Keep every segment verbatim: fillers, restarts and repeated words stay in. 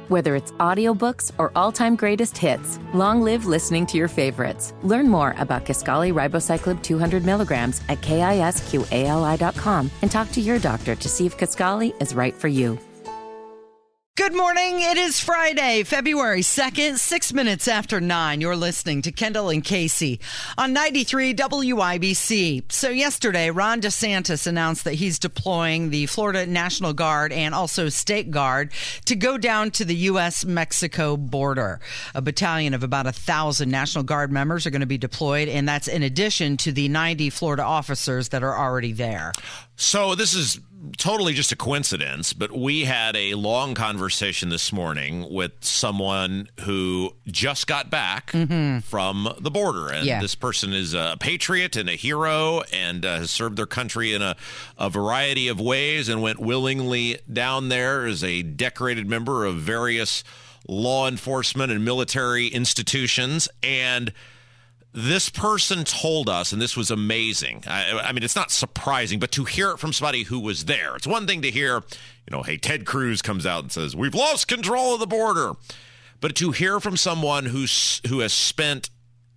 Whether it's audiobooks or all-time greatest hits, long live listening to your favorites. Learn more about Kisqali Ribociclib two hundred milligrams at kisqali dot com and talk to your doctor to see if Kisqali is right for you. Good morning. It is Friday, February second, six minutes after nine. You're listening to Kendall and Casey on ninety-three W I B C. So yesterday, Ron DeSantis announced that he's deploying the Florida National Guard and also State Guard to go down to the U S Mexico border. A battalion of about a thousand National Guard members are going to be deployed, and that's in addition to the ninety Florida officers that are already there. So this is totally just a coincidence, but we had a long conversation this morning with someone who just got back mm-hmm. from the border. And yeah. this person is a patriot and a hero and uh, has served their country in a, a variety of ways and went willingly down there as a decorated member of various law enforcement and military institutions. And this person told us, and this was amazing. I, I mean, it's not surprising, but to hear it from somebody who was there. It's one thing to hear, you know, hey, Ted Cruz comes out and says, we've lost control of the border. But to hear from someone who's, who has spent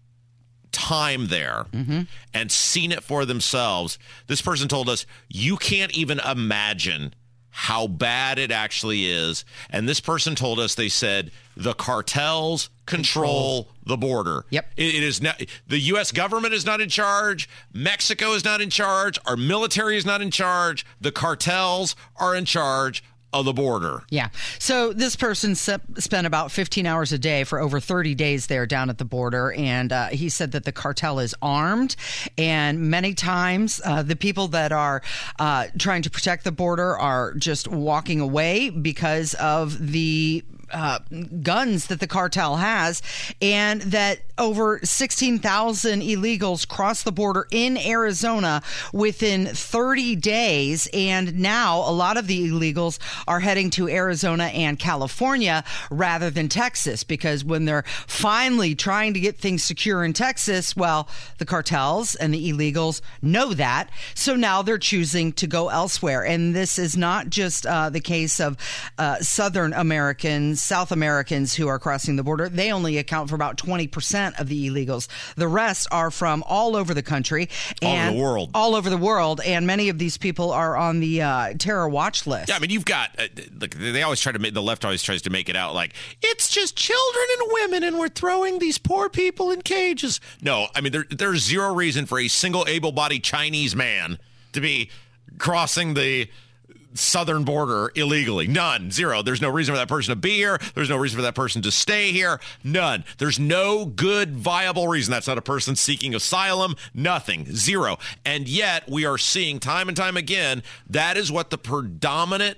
time there mm-hmm. and seen it for themselves, this person told us, you can't even imagine how bad it actually is. And this person told us, they said, the cartels control, control. the border. Yep. It, it is not, the U S government is not in charge. Mexico is not in charge. Our military is not in charge. The cartels are in charge of the border. Yeah. So this person se- spent about fifteen hours a day for over thirty days there down at the border. And uh, he said that the cartel is armed. And many times uh, the people that are uh, trying to protect the border are just walking away because of the Uh, guns that the cartel has, and that over sixteen thousand illegals crossed the border in Arizona within thirty days. And now a lot of the illegals are heading to Arizona and California rather than Texas, because when they're finally trying to get things secure in Texas, well, the cartels and the illegals know that. So now they're choosing to go elsewhere. And this is not just uh, the case of uh, Southern Americans, South Americans who are crossing the border. They only account for about twenty percent of the illegals. The rest are from all over the country. And all over the world. All over the world. And many of these people are on the uh, terror watch list. Yeah, I mean, you've got, uh, like, they always try to make, the left always tries to make it out like, it's just children and women and we're throwing these poor people in cages. No, I mean, there, there's zero reason for a single able-bodied Chinese man to be crossing the southern border illegally. None. Zero. There's no reason for that person to be here. There's no reason for that person to stay here. None. There's no good, viable reason. That's not a person seeking asylum. Nothing. Zero. And yet we are seeing time and time again, that is what the predominant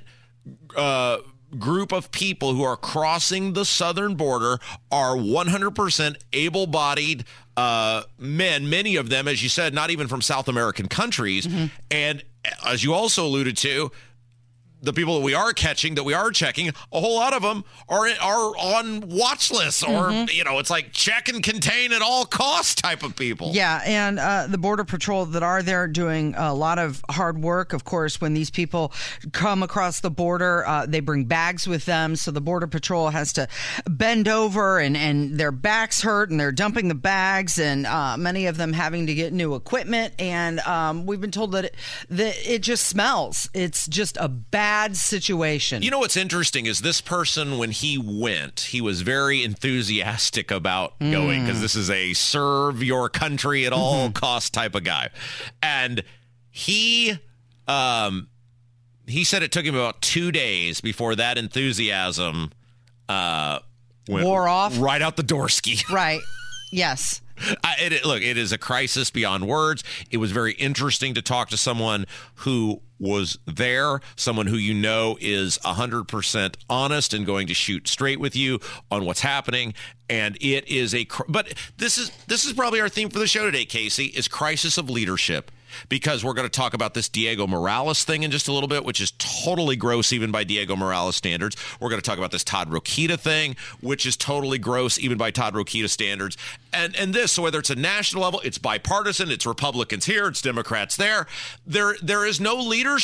uh, group of people who are crossing the southern border are one hundred percent able-bodied uh, men, many of them, as you said, not even from South American countries. Mm-hmm. And as you also alluded to, the people that we are catching, that we are checking, a whole lot of them are are on watch lists, or, mm-hmm. you know, it's like check and contain at all costs type of people. Yeah, and uh, the Border Patrol that are there doing a lot of hard work. Of course, when these people come across the border, uh, they bring bags with them, so the Border Patrol has to bend over, and, and their backs hurt, and they're dumping the bags, and uh, many of them having to get new equipment. And um, we've been told that it, that it just smells. It's just a bad situation. You know what's interesting is this person, when he went, he was very enthusiastic about mm. going, because this is a serve your country at all mm-hmm. costs type of guy. And he um he said it took him about two days before that enthusiasm uh went wore off right out the door ski. Right. Yes. I, it, look, it is a crisis beyond words. It was very interesting to talk to someone who was there, someone who you know is one hundred percent honest and going to shoot straight with you on what's happening. And it is a, but this is this is probably our theme for the show today, Casey, is crisis of leadership. Because we're going to talk about this Diego Morales thing in just a little bit, which is totally gross even by Diego Morales standards. We're going to talk about this Todd Rokita thing, which is totally gross even by Todd Rokita standards. And and this, so whether it's a national level, it's bipartisan, it's Republicans here, it's Democrats there. There there is no leadership.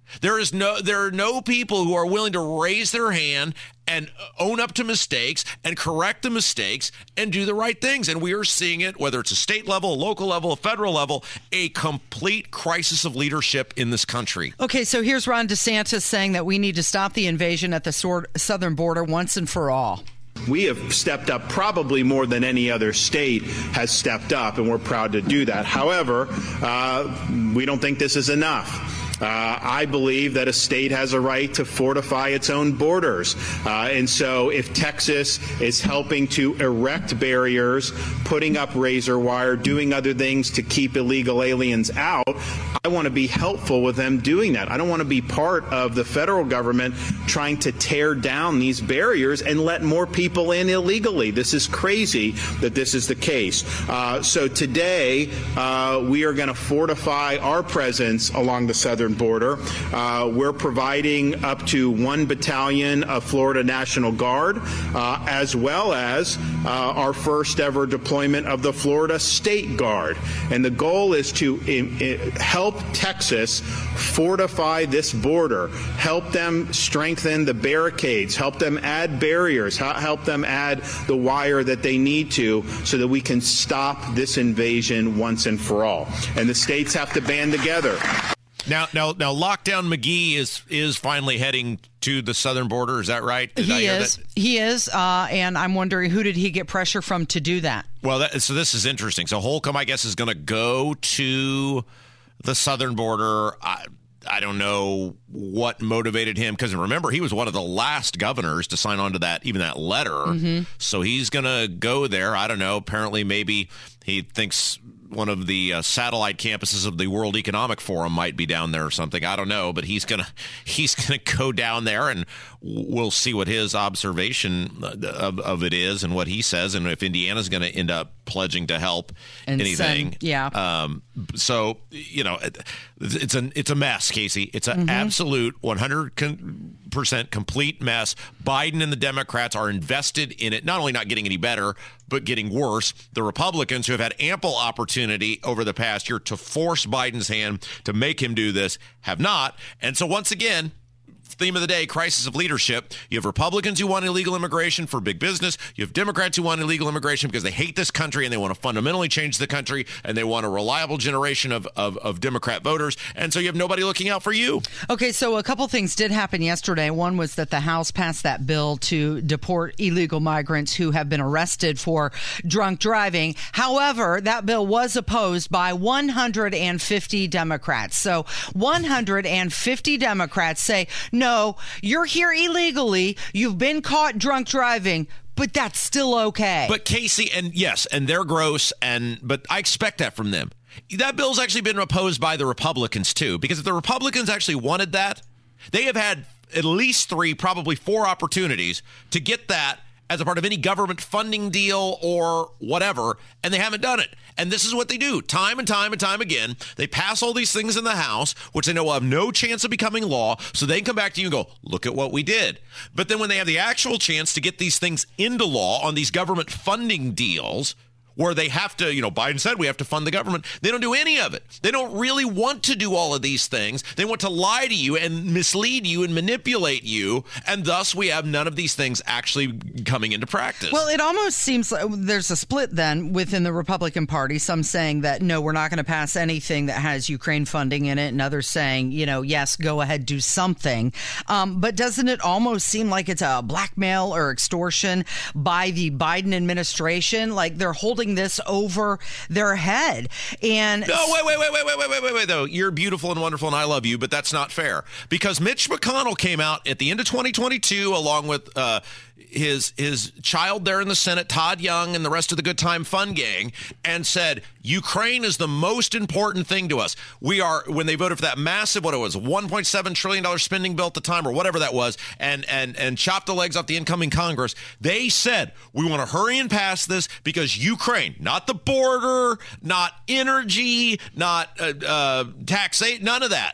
There is no, there are no people who are willing to raise their hand and own up to mistakes and correct the mistakes and do the right things. And we are seeing it, whether it's a state level, a local level, a federal level, a complete crisis of leadership in this country. Okay, so here's Ron DeSantis saying that we need to stop the invasion at the southern border once and for all. We have stepped up probably more than any other state has stepped up, and we're proud to do that. However, uh, we don't think this is enough. Uh, I believe that a state has a right to fortify its own borders. Uh, and so if Texas is helping to erect barriers, putting up razor wire, doing other things to keep illegal aliens out, I want to be helpful with them doing that. I don't want to be part of the federal government trying to tear down these barriers and let more people in illegally. This is crazy that this is the case. Uh, so today, uh, we are going to fortify our presence along the southern border. Uh, we're providing up to one battalion of Florida National Guard, uh, as well as uh, our first ever deployment of the Florida State Guard. And the goal is to in, in, help Texas fortify this border, help them strengthen the barricades, help them add barriers, help them add the wire that they need to so that we can stop this invasion once and for all. And the states have to band together. Now, now, now, Lockdown McGee is is finally heading to the southern border. Is that right? Did he I hear is. That? He is. Uh, and I'm wondering, who did he get pressure from to do that? Well, that, so this is interesting. So Holcomb, I guess, is going to go to the southern border. I, I don't know what motivated him, because remember, he was one of the last governors to sign on to that, even that letter. Mm-hmm. So he's going to go there. I don't know. Apparently, maybe he thinks one of the uh, satellite campuses of the World Economic Forum might be down there or something. I don't know, but he's gonna he's gonna go down there, and we'll see what his observation of, of it is and what he says, and if Indiana's going to end up pledging to help and anything. Send, yeah. Um, so you know, it, it's a it's a mess, Casey. It's an mm-hmm. absolute one hundred percent complete mess. Biden and the Democrats are invested in it, not only not getting any better, but getting worse. The Republicans, who have had ample opportunity over the past year to force Biden's hand to make him do this, have not. And so once again, theme of the day, crisis of leadership. You have Republicans who want illegal immigration for big business. You have Democrats who want illegal immigration because they hate this country and they want to fundamentally change the country, and they want a reliable generation of, of, of Democrat voters. And so you have nobody looking out for you. Okay, so a couple things did happen yesterday. One was that the House passed that bill to deport illegal migrants who have been arrested for drunk driving. However, that bill was opposed by one hundred fifty Democrats. So one hundred fifty Democrats say, no, you're here illegally. You've been caught drunk driving, but that's still okay. But Casey, and yes, and they're gross, and but I expect that from them. That bill's actually been opposed by the Republicans, too, because if the Republicans actually wanted that, they have had at least three, probably four opportunities to get that as a part of any government funding deal or whatever, and they haven't done it. And this is what they do time and time and time again. They pass all these things in the House, which they know will have no chance of becoming law, so they can come back to you and go, look at what we did. But then when they have the actual chance to get these things into law on these government funding deals, where they have to, you know, Biden said we have to fund the government. They don't do any of it. They don't really want to do all of these things. They want to lie to you and mislead you and manipulate you. And thus we have none of these things actually coming into practice. Well, it almost seems like there's a split then within the Republican Party. Some saying that, no, we're not going to pass anything that has Ukraine funding in it. And others saying, you know, yes, go ahead, do something. Um, but doesn't it almost seem like it's a blackmail or extortion by the Biden administration? Like they're holding this over their head. And no, wait, wait, wait, wait, wait, wait, wait, wait, wait, though. You're beautiful and wonderful and I love you, but that's not fair, because Mitch McConnell came out at the end of twenty twenty-two along with uh, his his child there in the Senate, Todd Young, and the rest of the Good Time Fun gang, and said Ukraine is the most important thing to us. We are, when they voted for that massive, what it was, one point seven trillion dollars spending bill at the time, or whatever that was, and and and chopped the legs off the incoming Congress. They said we want to hurry and pass this because Ukraine, not the border, not energy, not uh, uh, taxation, none of that.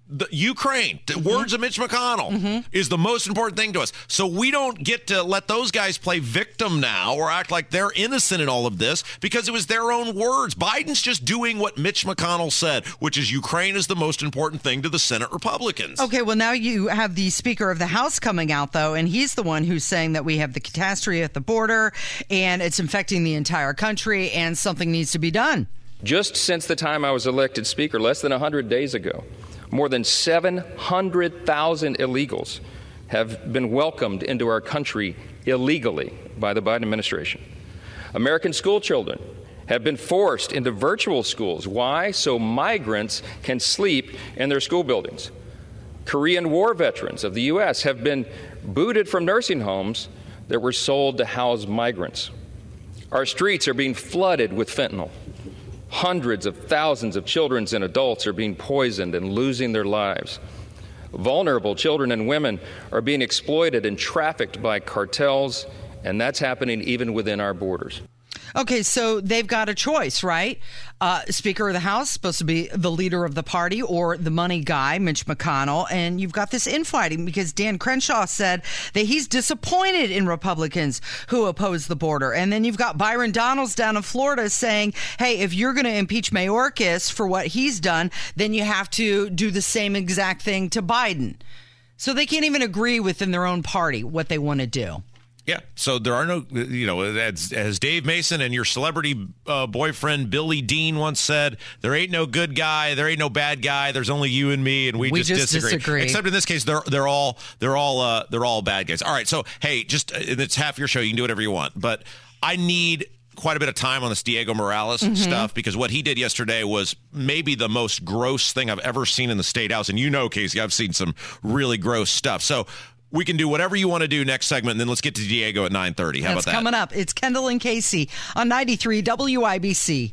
the Ukraine, the mm-hmm. words of Mitch McConnell, mm-hmm. is the most important thing to us. So we don't get to let those guys play victim now or act like they're innocent in all of this because it was their own words. Biden's just doing what Mitch McConnell said, which is Ukraine is the most important thing to the Senate Republicans. Okay, well, now you have the Speaker of the House coming out, though, and he's the one who's saying that we have the catastrophe at the border and it's infecting the entire country and something needs to be done. Just since the time I was elected Speaker, less than one hundred days ago, more than seven hundred thousand illegals have been welcomed into our country illegally by the Biden administration. American school children have been forced into virtual schools. Why? So migrants can sleep in their school buildings. Korean War veterans of the U S have been booted from nursing homes that were sold to house migrants. Our streets are being flooded with fentanyl. Hundreds of thousands of children and adults are being poisoned and losing their lives. Vulnerable children and women are being exploited and trafficked by cartels, and that's happening even within our borders. Okay, so they've got a choice, right? Uh, Speaker of the House, supposed to be the leader of the party, or the money guy, Mitch McConnell. And you've got this infighting because Dan Crenshaw said that he's disappointed in Republicans who oppose the border. And then you've got Byron Donalds down in Florida saying, hey, if you're going to impeach Mayorkas for what he's done, then you have to do the same exact thing to Biden. So they can't even agree within their own party what they want to do. Yeah, so there are no, you know, as, as Dave Mason and your celebrity uh, boyfriend Billy Dean once said, there ain't no good guy, there ain't no bad guy, there's only you and me, and we, we just, just disagree. disagree. Except in this case, they're they're all they're all uh, they're all bad guys. All right, so hey, just it's half your show, you can do whatever you want, but I need quite a bit of time on this Diego Morales mm-hmm. stuff because what he did yesterday was maybe the most gross thing I've ever seen in the State House, and you know, Casey, I've seen some really gross stuff. So. We can do whatever you want to do next segment, and then let's get to Diego at nine thirty. How That's about that? Coming up. It's Kendall and Casey on ninety-three W I B C.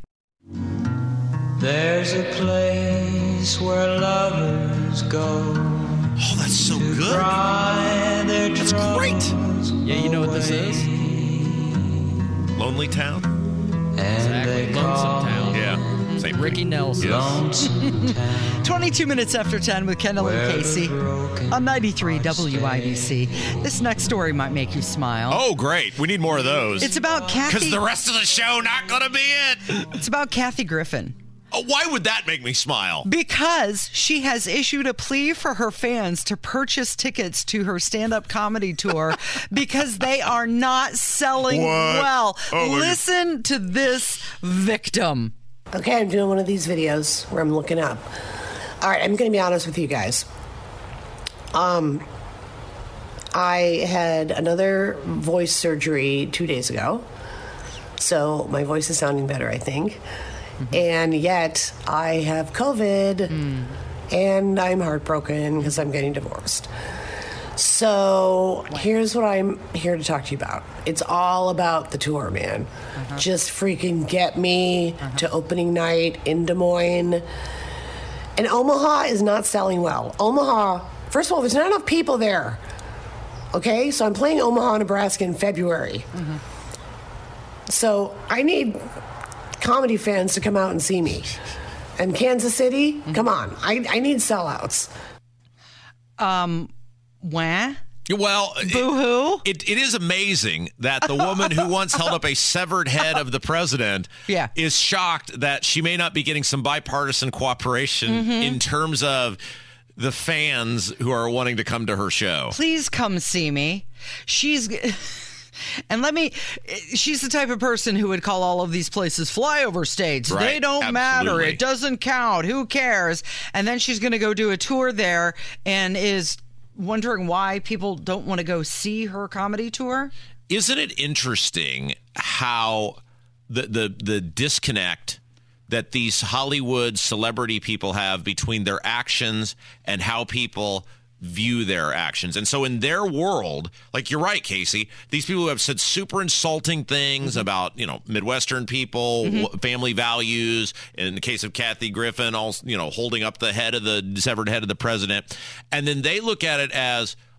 There's a place where lovers go. Oh, that's so good. That's great. Yeah, you know what this is? Lonely Town? Exactly. Lonesome Town. Yeah. Same Ricky thing. Nelson. Yes. twenty-two minutes after ten with Kendall and Casey on ninety-three W I B C. This next story might make you smile. Oh, great. We need more of those. It's about Kathy. Because the rest of the show not going to be it. It's about Kathy Griffin. Oh, why would that make me smile? Because she has issued a plea for her fans to purchase tickets to her stand-up comedy tour because they are not selling what? well. Oh, Listen to this victim. Okay, I'm doing one of these videos where I'm looking up. All right, I'm going to be honest with you guys. Um, I had another voice surgery two days ago, so my voice is sounding better, I think. Mm-hmm. And yet, I have COVID, mm. and I'm heartbroken because I'm getting divorced. So here's what I'm here to talk to you about. It's all about the tour, man. Uh-huh. Just freaking get me uh-huh. to opening night in Des Moines. And Omaha is not selling well. Omaha, first of all, there's not enough people there. Okay? So I'm playing Omaha, Nebraska in February. Mm-hmm. So I need comedy fans to come out and see me. And Kansas City, mm-hmm. come on. I, I need sellouts. Um... Wah? Well, boo-hoo. It, it, it is amazing that the woman who once held up a severed head of the president yeah. is shocked that she may not be getting some bipartisan cooperation mm-hmm. in terms of the fans who are wanting to come to her show. Please come see me. She's... And let me, she's the type of person who would call all of these places flyover states. Right. They don't Absolutely. matter. It doesn't count. Who cares? And then she's going to go do a tour there and is wondering why people don't want to go see her comedy tour. Isn't it interesting how the the the disconnect that these Hollywood celebrity people have between their actions and how people view their actions? And so in their world, like you're right, Casey, these people who have said super insulting things mm-hmm. about, you know, Midwestern people, mm-hmm. family values, in the case of Kathy Griffin, also, you know, holding up the head of the severed head of the president. And then they look at it as,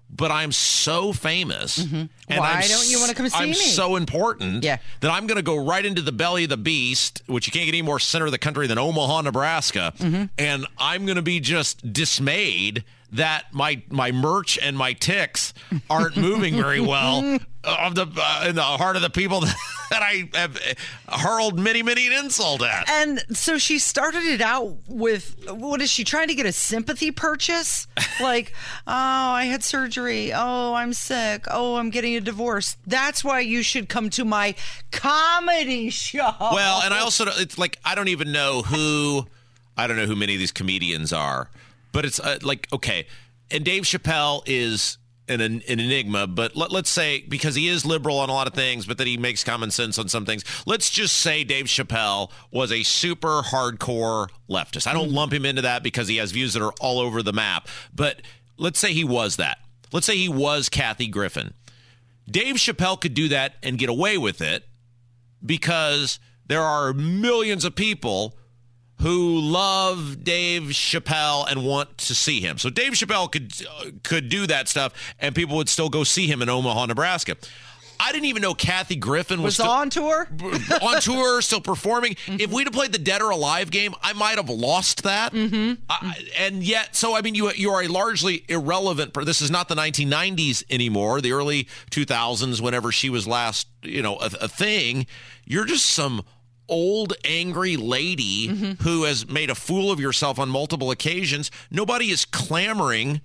but I'm so famous. Mm-hmm. And Why I'm don't you want to come see I'm me? so important yeah. that I'm going to go right into the belly of the beast, which you can't get any more center of the country than Omaha, Nebraska. Mm-hmm. And I'm going to be just dismayed that my my merch and my ticks aren't moving very well of the uh, in the heart of the people that, that I have hurled many, many an insult at. And so she started it out with, what is she trying to get a sympathy purchase? Like, oh, I had surgery. Oh, I'm sick. Oh, I'm getting a divorce. That's why you should come to my comedy show. Well, and I also, it's like, I don't even know who, I don't know who many of these comedians are. But it's uh, like, okay, and Dave Chappelle is an, an enigma, but let, let's say, because he is liberal on a lot of things, but that he makes common sense on some things, let's just say Dave Chappelle was a super hardcore leftist. I don't lump him into that because he has views that are all over the map, but let's say he was that. Let's say he was Kathy Griffin. Dave Chappelle could do that and get away with it because there are millions of people who love Dave Chappelle and want to see him. So Dave Chappelle could uh, could do that stuff, and people would still go see him in Omaha, Nebraska. I didn't even know Kathy Griffin was, was still, on tour, on tour, still performing. Mm-hmm. If we'd have played the Dead or Alive game, I might have lost that. Mm-hmm. I, and yet, so I mean, you you are a largely irrelevant. This is not the nineteen nineties anymore. The early two thousands, whenever she was last, you know, a, a thing. You're just some old angry lady mm-hmm. who has made a fool of yourself on multiple occasions. Nobody is clamoring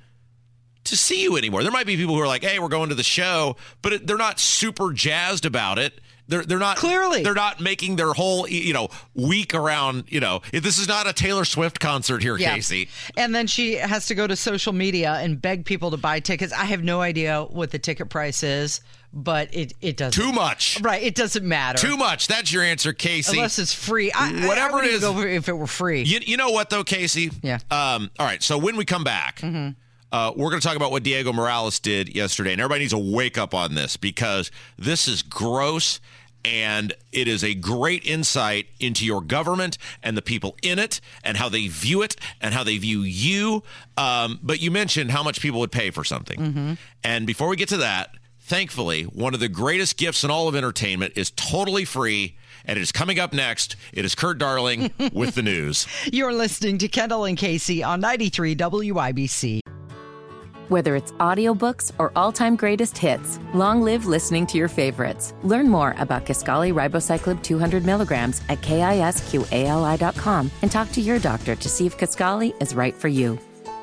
to see you anymore. There might be people who are like, hey, we're going to the show, but it, they're not super jazzed about it. They're they're not clearly they're not making their whole, you know, week around, you know, if this is not a Taylor Swift concert here, yeah. Casey. And then she has to go to social media and beg people to buy tickets. I have no idea what the ticket price is, but it, it doesn't. Too much. Right. It doesn't matter. Too much. That's your answer, Casey. Unless it's free. I, Whatever I, I it is. Go if it were free. You, you know what, though, Casey? Yeah. Um, all right. So when we come back, mm-hmm. uh, we're going to talk about what Diego Morales did yesterday. And everybody needs to wake up on this because this is gross. And it is a great insight into your government and the people in it and how they view it and how they view you. Um, but you mentioned how much people would pay for something. Mm-hmm. And before we get to that, thankfully, one of the greatest gifts in all of entertainment is totally free. And it is coming up next. It is Kurt Darling with the news. You're listening to Kendall and Casey on ninety-three W I B C. Whether it's audiobooks or all-time greatest hits, long live listening to your favorites. Learn more about Kisqali Ribociclib two hundred milligrams at kisqali dot com and talk to your doctor to see if Kisqali is right for you.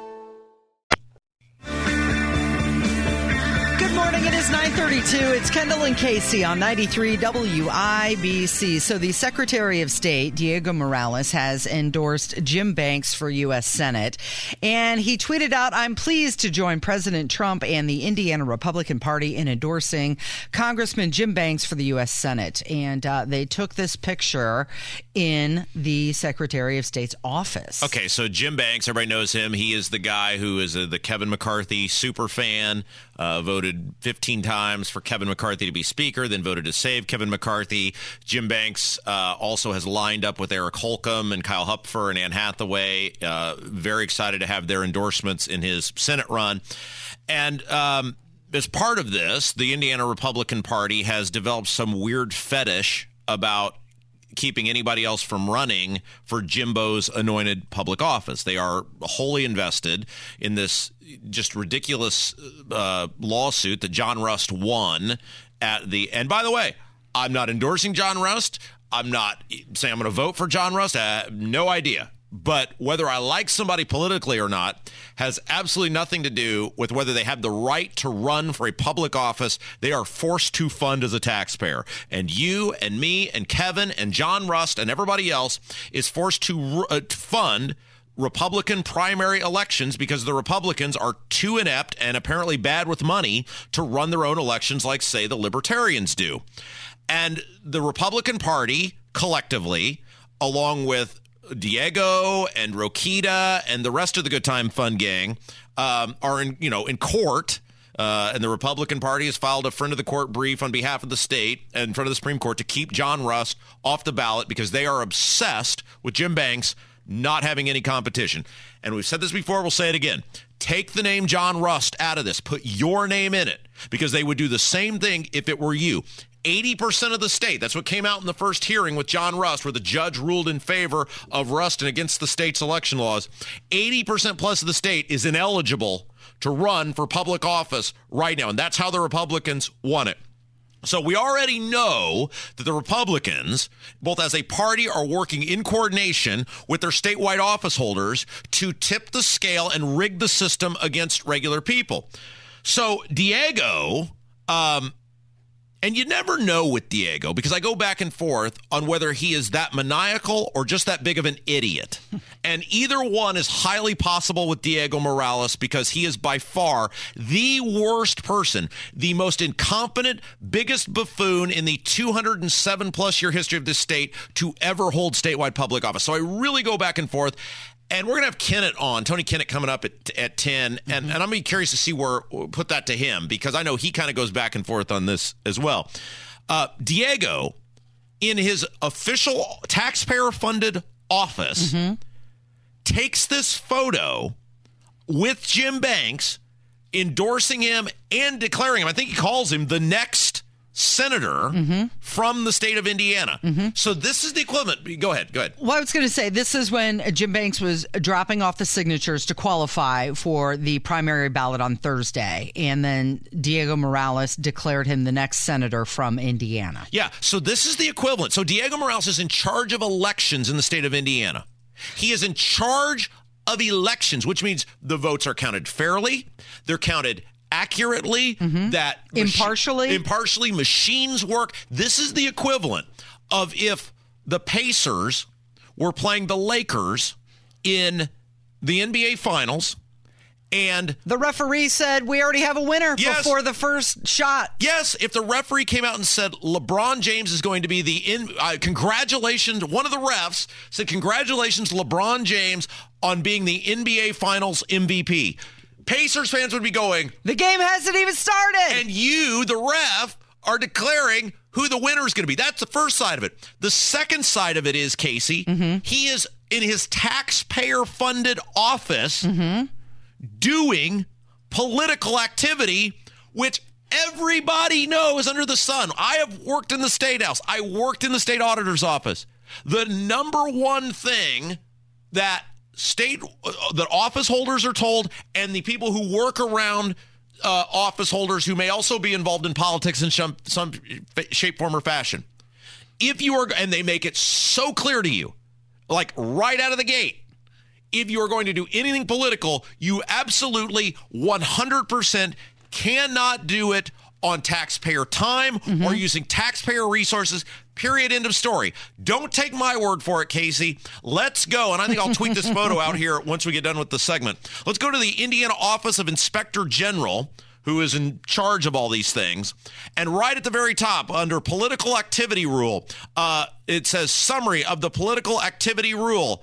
Good morning. It is nine thirty-two. It's Kendall and Casey on ninety-three W I B C. So the Secretary of State, Diego Morales, has endorsed Jim Banks for U S Senate. And he tweeted out, I'm pleased to join President Trump and the Indiana Republican Party in endorsing Congressman Jim Banks for the U S Senate. And uh, they took this picture in the Secretary of State's office. Okay, so Jim Banks, everybody knows him. He is the guy who is a, the Kevin McCarthy super fan, uh, voted fifteen times for Kevin McCarthy to be Speaker, then voted to save Kevin McCarthy. Jim Banks uh, also has lined up with Eric Holcomb and Kyle Hupfer and Anne Hathaway. Uh, very excited to have their endorsements in his Senate run. And um, as part of this, the Indiana Republican Party has developed some weird fetish about keeping anybody else from running for Jimbo's anointed public office. They are wholly invested in this just ridiculous uh, lawsuit that John Rust won at the, and by the way, I'm not endorsing John Rust. I'm not saying I'm going to vote for John Rust. I have no idea. But whether I like somebody politically or not has absolutely nothing to do with whether they have the right to run for a public office they are forced to fund as a taxpayer. And you and me and Kevin and John Rust and everybody else is forced to, uh, to fund Republican primary elections because the Republicans are too inept and apparently bad with money to run their own elections like, say, the Libertarians do. And the Republican Party collectively, along with Diego and Rokita and the rest of the Good Time Fun gang um, are in, you know, in court. Uh, and the Republican Party has filed a friend of the court brief on behalf of the state and in front of the Supreme Court to keep John Rust off the ballot because they are obsessed with Jim Banks not having any competition. And we've said this before, we'll say it again. Take the name John Rust out of this. Put your name in it, because they would do the same thing if it were you. eighty percent of the state, that's what came out in the first hearing with John Rust, where the judge ruled in favor of Rust and against the state's election laws. eighty percent plus of the state is ineligible to run for public office right now, and that's how the Republicans won it. So we already know that the Republicans, both as a party, are working in coordination with their statewide office holders to tip the scale and rig the system against regular people. So Diego, um, and you never know with Diego, because I go back and forth on whether he is that maniacal or just that big of an idiot. And either one is highly possible with Diego Morales, because he is by far the worst person, the most incompetent, biggest buffoon in the two hundred seven plus year history of this state to ever hold statewide public office. So I really go back and forth. And we're going to have Kennett on, Tony Kennett, coming up at at ten. Mm-hmm. And, and I'm going to be curious to see where we'll put that to him, because I know he kind of goes back and forth on this as well. Uh, Diego, in his official taxpayer-funded office, mm-hmm. takes this photo with Jim Banks, endorsing him and declaring him, I think he calls him the next senator mm-hmm. from the state of Indiana. Mm-hmm. So this is the equivalent. Go ahead. Go ahead. Well, I was going to say, this is when Jim Banks was dropping off the signatures to qualify for the primary ballot on Thursday. And then Diego Morales declared him the next senator from Indiana. Yeah. So this is the equivalent. So Diego Morales is in charge of elections in the state of Indiana. He is in charge of elections, which means the votes are counted fairly. They're counted accurately, mm-hmm. that impartially, machi- impartially machines work. This is the equivalent of if the Pacers were playing the Lakers in the N B A Finals, and the referee said, we already have a winner yes, before the first shot. Yes, if the referee came out and said LeBron James is going to be the in, uh, congratulations, one of the refs said, congratulations, LeBron James, on being the N B A Finals M V P. Pacers fans would be going, the game hasn't even started. And you, the ref, are declaring who the winner is going to be. That's the first side of it. The second side of it is, Casey, mm-hmm. he is in his taxpayer-funded office mm-hmm. doing political activity, which everybody knows under the sun. I have worked in the State House. I worked in the state auditor's office. The number one thing that state uh, that office holders are told, and the people who work around uh, office holders who may also be involved in politics in some, some shape, form, or fashion. If you are, and they make it so clear to you, like right out of the gate, if you are going to do anything political, you absolutely one hundred percent cannot do it on taxpayer time mm-hmm. or using taxpayer resources, period, end of story. Don't take my word for it, Casey. Let's go. And I think I'll tweet this photo out here once we get done with the segment. Let's go to the Indiana Office of Inspector General, who is in charge of all these things. And right at the very top, under political activity rule, uh, it says summary of the political activity rule.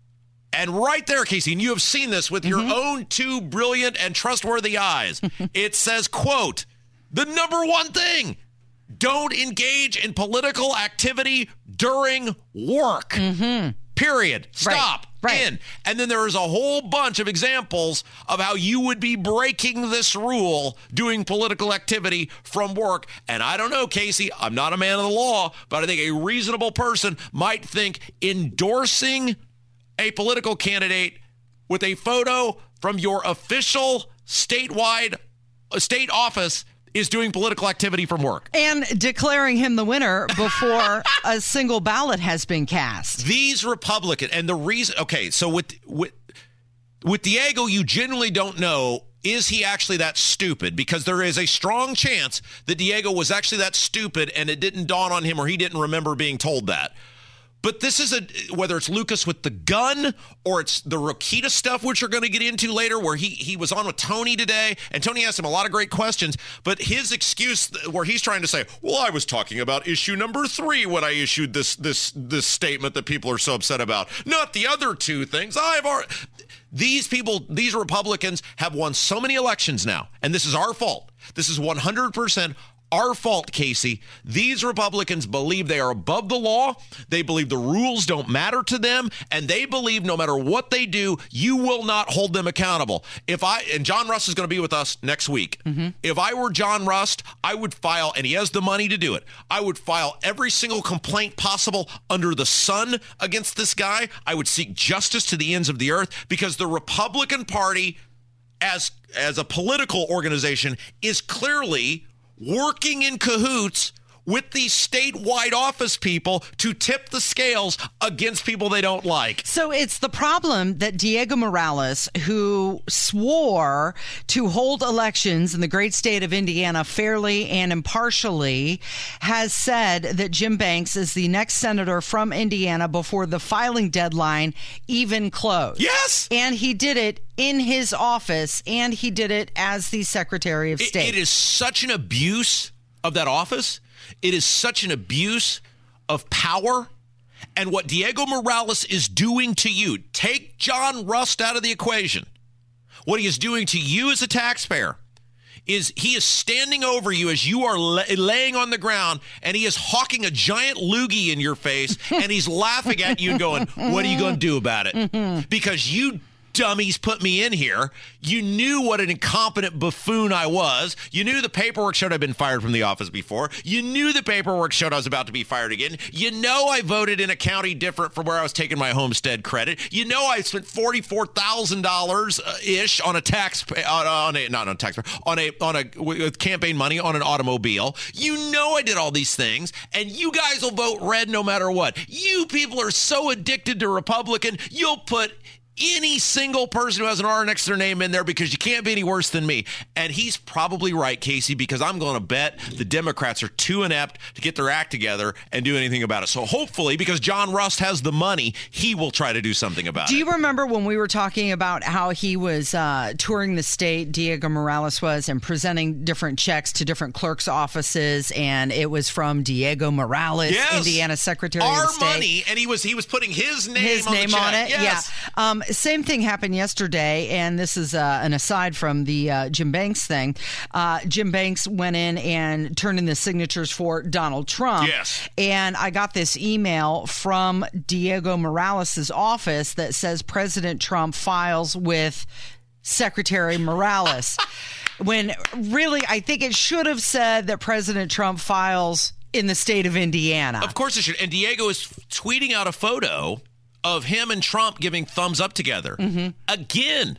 And right there, Casey, and you have seen this with mm-hmm. your own two brilliant and trustworthy eyes. It says, quote, the number one thing, don't engage in political activity during work. Mm-hmm. Period. Stop. Right. Right. In. And then there is a whole bunch of examples of how you would be breaking this rule doing political activity from work. And I don't know, Casey, I'm not a man of the law, but I think a reasonable person might think endorsing a political candidate with a photo from your official statewide state office is doing political activity from work. And declaring him the winner before a single ballot has been cast. These Republican, and the reason, okay, so with, with, with Diego, you genuinely don't know, is he actually that stupid? Because there is a strong chance that Diego was actually that stupid and it didn't dawn on him or he didn't remember being told that. But this is a, whether it's Lucas with the gun or it's the Rokita stuff, which we're going to get into later, where he, he was on with Tony today, and Tony asked him a lot of great questions, but his excuse where he's trying to say, well, I was talking about issue number three when I issued this this this statement that people are so upset about, not the other two things. I've already... These people, these Republicans have won so many elections now, and this is our fault. This is one hundred percent our fault, Casey. These Republicans believe they are above the law. They believe the rules don't matter to them. And they believe no matter what they do, you will not hold them accountable. If I, and John Rust is going to be with us next week. Mm-hmm. If I were John Rust, I would file, and he has the money to do it, I would file every single complaint possible under the sun against this guy. I would seek justice to the ends of the earth, because the Republican Party, as as a political organization, is clearly working in cahoots with these statewide office people to tip the scales against people they don't like. So it's the problem that Diego Morales, who swore to hold elections in the great state of Indiana fairly and impartially, has said that Jim Banks is the next senator from Indiana before the filing deadline even closed. Yes! And he did it in his office, and he did it as the Secretary of State. It, it is such an abuse of that office. It is such an abuse of power. And what Diego Morales is doing to you, take John Rust out of the equation. What he is doing to you as a taxpayer is he is standing over you as you are la- laying on the ground, and he is hawking a giant loogie in your face, and he's laughing at you and going, what are you going to do about it? Because you dummies put me in here. You knew what an incompetent buffoon I was. You knew the paperwork showed I'd been fired from the office before. You knew the paperwork showed I was about to be fired again. You know I voted in a county different from where I was taking my homestead credit. You know I spent forty-four thousand dollars ish on a tax on, on a not on a tax on a on a with campaign money on an automobile. You know I did all these things, and you guys will vote red no matter what. You people are so addicted to Republican, you'll put any single person who has an R next to their name in there because you can't be any worse than me. And he's probably right, Casey, because I'm going to bet the Democrats are too inept to get their act together and do anything about it. So hopefully, because John Rust has the money, he will try to do something about do it. Do you remember when we were talking about how he was uh, touring the state, Diego Morales was, and presenting different checks to different clerks' offices, and it was from Diego Morales, yes. Indiana Secretary Our of State. Our money, and he was he was putting his name his on name the check. on it, yes. yeah. Um, Same thing happened yesterday, and this is uh, an aside from the uh, Jim Banks thing. Uh, Jim Banks went in and turned in the signatures for Donald Trump. Yes. And I got this email from Diego Morales' office that says President Trump files with Secretary Morales. When really, I think it should have said that President Trump files in the state of Indiana. Of course it should. And Diego is tweeting out a photo of him and Trump giving thumbs up together. Mm-hmm. Again,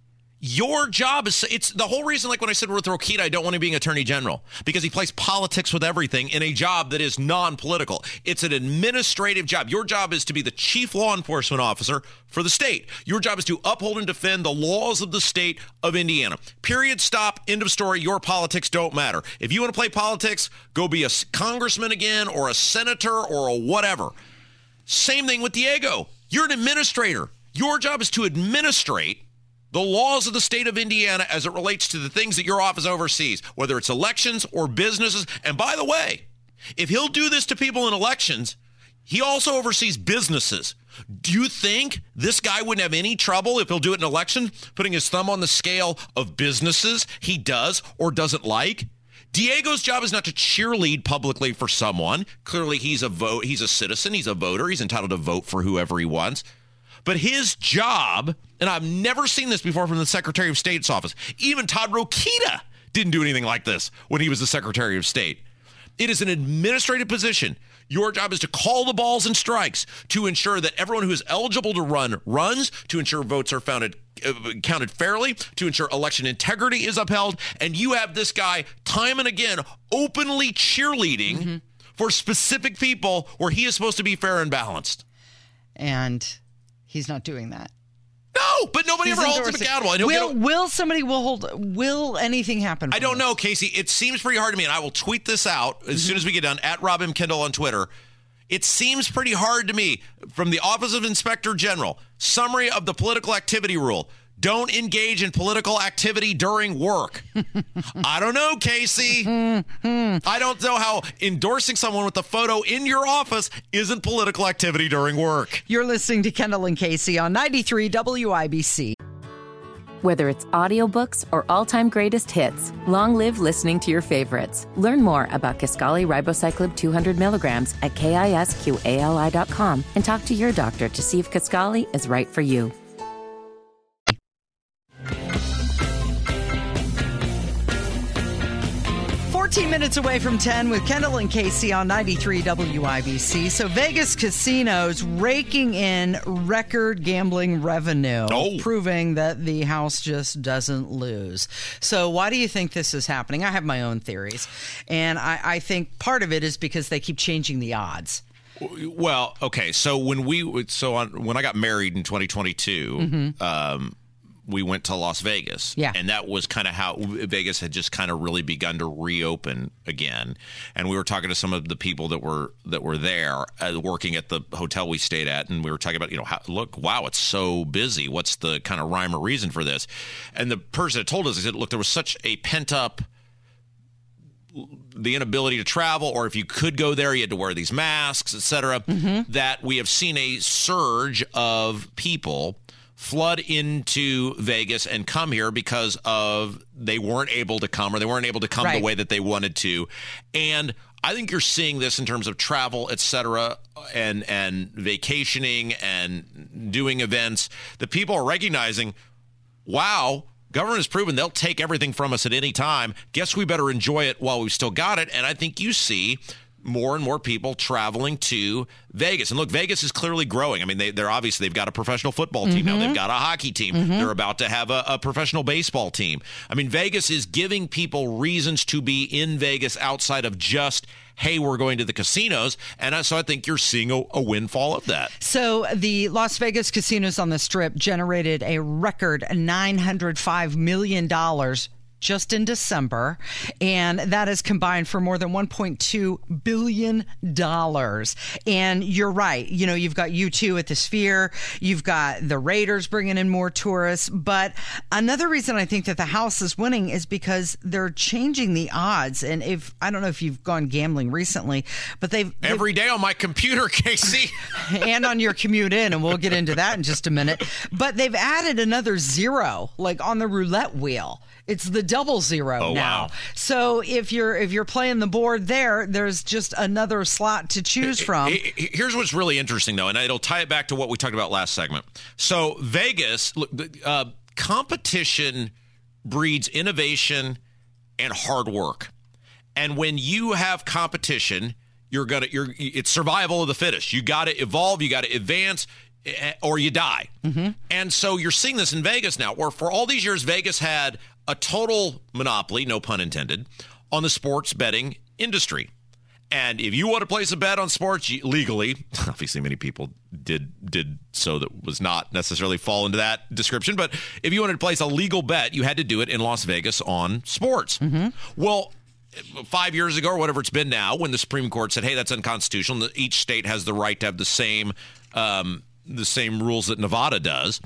your job is, it's the whole reason, like when I said with Rokita, I don't want him being attorney general, because he plays politics with everything in a job that is non-political. It's an administrative job. Your job is to be the chief law enforcement officer for the state. Your job is to uphold and defend the laws of the state of Indiana. Period, stop, end of story. Your politics don't matter. If you want to play politics, go be a congressman again or a senator or a whatever. Same thing with Diego. You're an administrator. Your job is to administrate the laws of the state of Indiana as it relates to the things that your office oversees, whether it's elections or businesses. And by the way, if he'll do this to people in elections, he also oversees businesses. Do you think this guy wouldn't have any trouble if he'll do it in election, putting his thumb on the scale of businesses he does or doesn't like? Diego's job is not to cheerlead publicly for someone. Clearly, he's a vote. He's a citizen. He's a voter. He's entitled to vote for whoever he wants. But his job, and I've never seen this before from the Secretary of State's office. Even Todd Rokita didn't do anything like this when he was the Secretary of State. It is an administrative position. Your job is to call the balls and strikes, to ensure that everyone who is eligible to run runs, to ensure votes are founded, uh, counted fairly, to ensure election integrity is upheld. And you have this guy time and again openly cheerleading mm-hmm. for specific people where he is supposed to be fair and balanced. And he's not doing that. No, but nobody He's ever holds him accountable. And will, a, will somebody will hold, will anything happen? I don't this? know, Casey. It seems pretty hard to me, and I will tweet this out as mm-hmm. soon as we get done, at Rob M. Kendall on Twitter. It seems pretty hard to me from the Office of Inspector General, summary of the political activity rule. Don't engage in political activity during work. I don't know, Casey. I don't know how endorsing someone with a photo in your office isn't political activity during work. You're listening to Kendall and Casey on ninety-three W I B C. Whether it's audiobooks or all-time greatest hits, long live listening to your favorites. Learn more about Kisqali Ribociclib two hundred milligrams at kisqali dot com and talk to your doctor to see if Kisqali is right for you. fourteen minutes away from ten with Kendall and Casey on ninety-three W I B C. So Vegas casinos raking in record gambling revenue, oh. proving that the house just doesn't lose. So why do you think this is happening? I have my own theories. And I, I think part of it is because they keep changing the odds. Well, okay. So when we so on when I got married in twenty twenty-two, mm-hmm. um, we went to Las Vegas. Yeah. And that was kind of how Vegas had just kind of really begun to reopen again. And we were talking to some of the people that were that were there uh, working at the hotel we stayed at. And we were talking about, you know, how, look, wow, it's so busy. What's the kind of rhyme or reason for this? And the person that told us, he said, look, there was such a pent up the inability to travel, or if you could go there, you had to wear these masks, et cetera, mm-hmm. that we have seen a surge of people flood into Vegas and come here because of they weren't able to come or they weren't able to come right. the way that they wanted to. And I think you're seeing this in terms of travel, et cetera, and, and vacationing and doing events, that people are recognizing, wow, government has proven they'll take everything from us at any time. Guess we better enjoy it while we've still got it. And I think you see more and more people traveling to Vegas. And look, Vegas is clearly growing. I mean, they, they're obviously, they've got a professional football team mm-hmm. now. They've got a hockey team. Mm-hmm. They're about to have a, a professional baseball team. I mean, Vegas is giving people reasons to be in Vegas outside of just, hey, we're going to the casinos. And so I think you're seeing a, a windfall of that. So the Las Vegas casinos on the Strip generated a record nine hundred five million dollars just in December, and that is combined for more than one point two billion dollars. And you're right. You know, you've got U two at the Sphere. You've got the Raiders bringing in more tourists. But another reason I think that the house is winning is because they're changing the odds. And if I don't know if you've gone gambling recently, but they've... Every they've, day on my computer, Casey. And on your commute in, and we'll get into that in just a minute. But they've added another zero, like on the roulette wheel. It's the double zero oh, now. Wow. So if you're if you're playing the board there, there's just another slot to choose from. Here's what's really interesting, though, and it'll tie it back to what we talked about last segment. So Vegas, uh, competition breeds innovation and hard work. And when you have competition, you're gonna you're it's survival of the fittest. You got to evolve. You got to advance, or you die. Mm-hmm. And so you're seeing this in Vegas now, where for all these years, Vegas had a total monopoly, no pun intended, on the sports betting industry. And if you want to place a bet on sports you, legally, obviously many people did did so that was not necessarily fall into that description, but if you wanted to place a legal bet, you had to do it in Las Vegas on sports. Mm-hmm. Well, five years ago or whatever it's been now, when the Supreme Court said, hey, that's unconstitutional, each state has the right to have the same um, the same rules that Nevada does,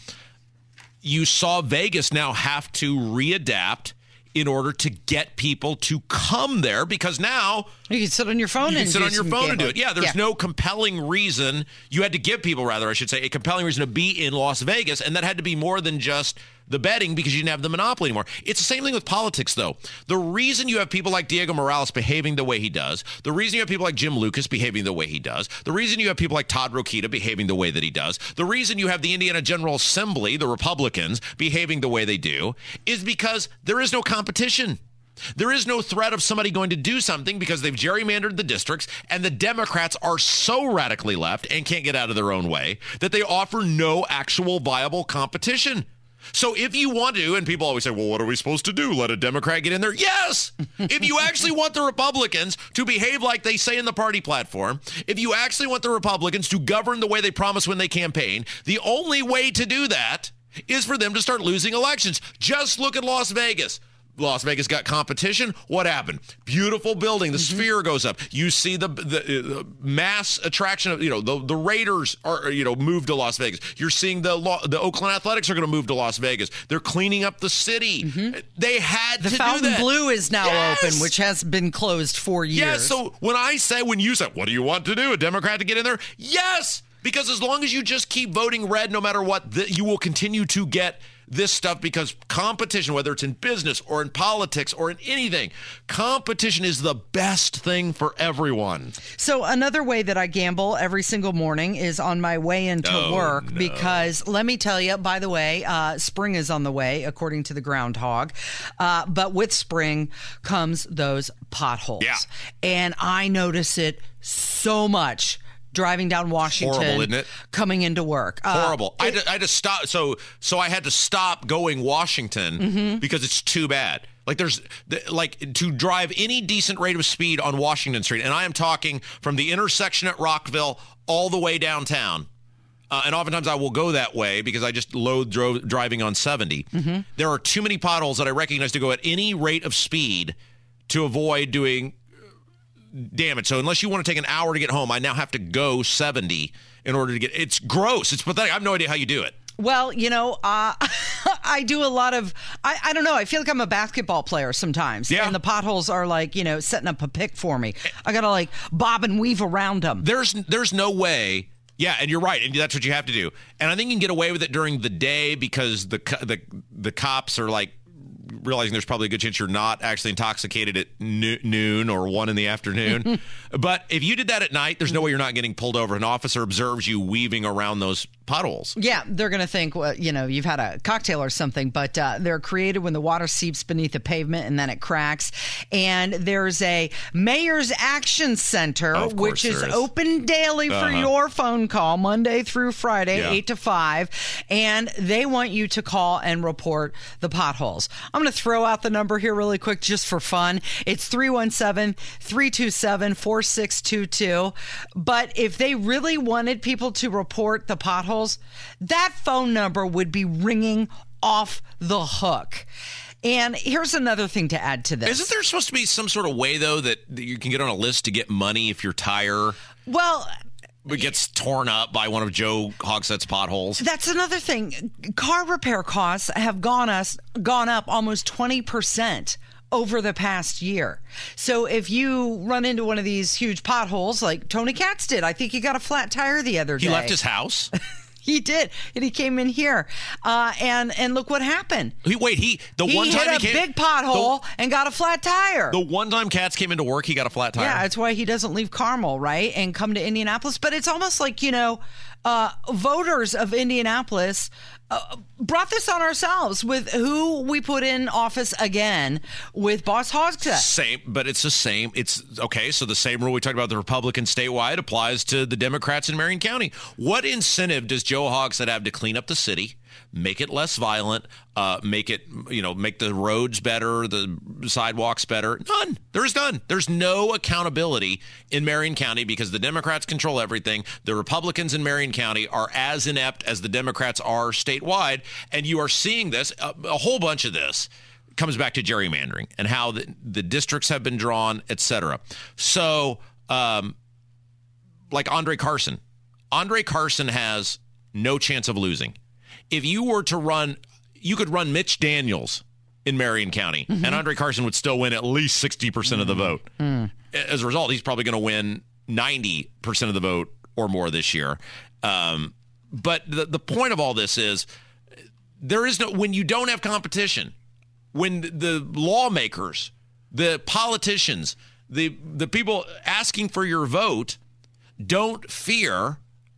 you saw Vegas now have to readapt in order to get people to come there, because now you can sit on your phone you and can sit do on your phone gambling. and do it. Yeah, there's yeah. no compelling reason. You had to give people, rather, I should say, a compelling reason to be in Las Vegas, and that had to be more than just the betting, because you didn't have the monopoly anymore. It's the same thing with politics, though. The reason you have people like Diego Morales behaving the way he does, the reason you have people like Jim Lucas behaving the way he does, the reason you have people like Todd Rokita behaving the way that he does, the reason you have the Indiana General Assembly, the Republicans, behaving the way they do, is because there is no competition. There is no threat of somebody going to do something because they've gerrymandered the districts, and the Democrats are so radically left and can't get out of their own way that they offer no actual viable competition. So if you want to, and people always say, well, what are we supposed to do? Let a Democrat get in there? Yes! If you actually want the Republicans to behave like they say in the party platform, if you actually want the Republicans to govern the way they promise when they campaign, the only way to do that is for them to start losing elections. Just look at Las Vegas. Las Vegas got competition. What happened? Beautiful building. The mm-hmm. Sphere goes up. You see the, the uh, mass attraction of, you know, the, the Raiders are, you know, moved to Las Vegas. You're seeing the the Oakland Athletics are going to move to Las Vegas. They're cleaning up the city. Mm-hmm. They had the to do that. The Fontainebleau is now yes! open, which has been closed for years. Yeah, so when I say, when you say, what do you want to do? A Democrat to get in there? Yes! Because as long as you just keep voting red no matter what, the, you will continue to get this stuff because competition, whether it's in business or in politics or in anything, competition is the best thing for everyone. So another way that I gamble every single morning is on my way into oh, work no. because let me tell you, by the way, uh, spring is on the way, according to the groundhog. Uh, but with spring comes those potholes. Yeah. And I notice it so much driving down Washington, horrible, isn't it? Coming into work. Horrible. Uh, I, it, had to, I had to stop. So, so I had to stop going Washington mm-hmm. because it's too bad. Like there's like to drive any decent rate of speed on Washington Street. And I am talking from the intersection at Rockville all the way downtown. Uh, and oftentimes I will go that way because I just loathe dro- driving on seventy. Mm-hmm. There are too many potholes that I recognize to go at any rate of speed to avoid doing damage. So unless you want to take an hour to get home, I now have to go seventy in order to get. It's gross. It's pathetic. I have no idea how you do it. Well, you know, uh, I do a lot of, I, I don't know, I feel like I'm a basketball player sometimes. Yeah. And the potholes are like, you know, setting up a pick for me. I got to like bob and weave around them. There's there's no way. Yeah, and you're right, and that's what you have to do. And I think you can get away with it during the day because the the the cops are like realizing there's probably a good chance you're not actually intoxicated at noon or one in the afternoon. But if you did that at night, there's no way you're not getting pulled over. An officer observes you weaving around those potholes. Yeah, they're going to think, well, you know, you've had a cocktail or something, but uh, they're created when the water seeps beneath the pavement and then it cracks. And there's a Mayor's Action Center, which is, is open daily for uh-huh. your phone call, Monday through Friday, yeah. eight to five. And they want you to call and report the potholes. I'm going to throw out the number here really quick just for fun. It's three one seven, three two seven, four six two two. But if they really wanted people to report the potholes, that phone number would be ringing off the hook. And here's another thing to add to this. Isn't there supposed to be some sort of way, though, that you can get on a list to get money if your tire well it gets torn up by one of Joe Hogsett's potholes? That's another thing. Car repair costs have gone us gone up almost twenty percent over the past year. So if you run into one of these huge potholes like Tony Katz did, I think he got a flat tire the other day. He left his house? He did, and he came in here, uh, and and look what happened. He, wait, he the he one time hit he a came, big pothole the, and got a flat tire. The one time Katz came into work, he got a flat tire. Yeah, that's why he doesn't leave Carmel, right, and come to Indianapolis. But it's almost like, you know, uh, voters of Indianapolis uh, brought this on ourselves with who we put in office again with Boss Hogsett. Same, but it's the same. It's okay. So the same rule we talked about the Republicans statewide applies to the Democrats in Marion County. What incentive does Joe Hogsett have to clean up the city, make it less violent, uh, make it, you know, make the roads better, the sidewalks better? None. There's none. There's no accountability in Marion County because the Democrats control everything. The Republicans in Marion County are as inept as the Democrats are statewide. And you are seeing this, a, a whole bunch of this comes back to gerrymandering and how the, the districts have been drawn, et cetera. So, um, like Andre Carson. Andre Carson has no chance of losing. If you were to run, you could run Mitch Daniels in Marion County, mm-hmm. and Andre Carson would still win at least sixty percent mm-hmm. of the vote. Mm. As a result, he's probably going to win ninety percent of the vote or more this year. Um, but the, the point of all this is there is no, when you don't have competition, when the lawmakers, the politicians, the the people asking for your vote don't fear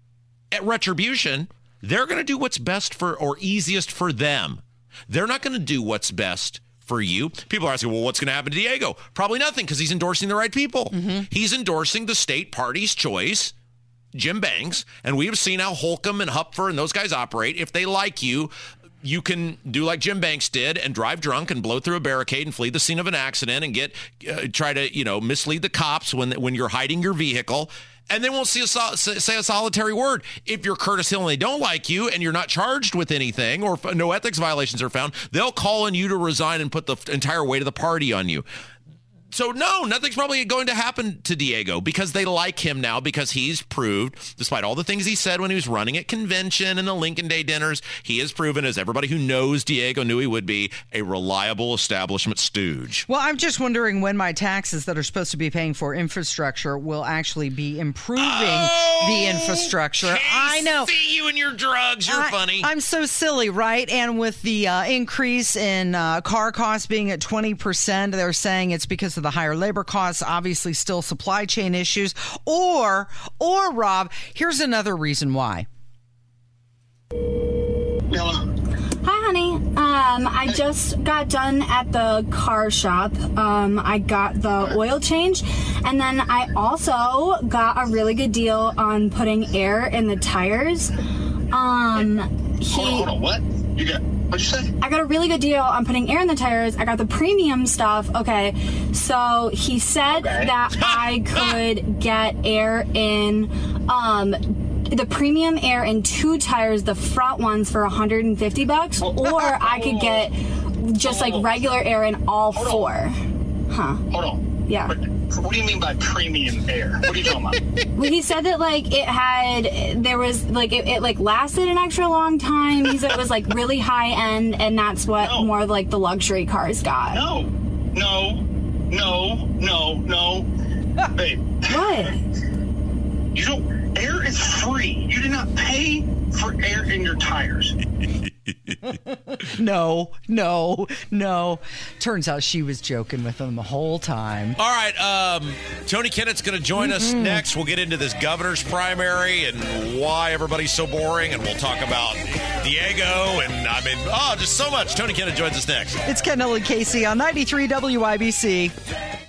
at retribution, they're going to do what's best for or easiest for them. They're not going to do what's best for you. People are asking, well, what's going to happen to Diego? Probably nothing because he's endorsing the right people. Mm-hmm. He's endorsing the state party's choice, Jim Banks, and we have seen how Holcomb and Hupfer and those guys operate. If they like you, you can do like Jim Banks did and drive drunk and blow through a barricade and flee the scene of an accident and get uh, try to, you know, mislead the cops when when you're hiding your vehicle. And they won't see a, say a solitary word. If you're Curtis Hill and they don't like you and you're not charged with anything or if no ethics violations are found, they'll call on you to resign and put the entire weight of the party on you. So, no, nothing's probably going to happen to Diego because they like him now because he's proved, despite all the things he said when he was running at convention and the Lincoln Day dinners, he has proven, as everybody who knows Diego knew he would be, a reliable establishment stooge. Well, I'm just wondering when my taxes that are supposed to be paying for infrastructure will actually be improving oh, the infrastructure. I know. See you and your drugs. You're I, funny. I'm so silly, right? And with the uh, increase in uh, car costs being at twenty percent, they're saying it's because of the higher labor costs, obviously still supply chain issues, or, or Rob, here's another reason why. Hello. Hi, honey. Um, I just got done at the car shop. Um, I got the oil change, and then I also got a really good deal on putting air in the tires. Um, he. Hold on, hold on. What? You got? What'd you say? I got a really good deal on putting air in the tires. I got the premium stuff. Okay, so he said okay. that I could get air in, um, the premium air in two tires, the front ones for one hundred fifty bucks, or I could get just like regular air in all Hold four. On. Huh? Hold on. Yeah. But what do you mean by premium air? What are you talking about? Well, he said that like it had, there was like it, it like lasted an extra long time. He said it was like really high end, and that's what No. more like the luxury cars got. No, no, no, no, no. Babe. What? You don't, air is free. You do not pay for air in your tires. No, no, no. Turns out she was joking with him the whole time. All right, um, Tony Kennett's going to join mm-hmm. us next. We'll get into this governor's primary and why everybody's so boring, and we'll talk about Diego, and I mean, oh, just so much. Tony Kennett joins us next. It's Kendall and Casey on ninety-three W I B C.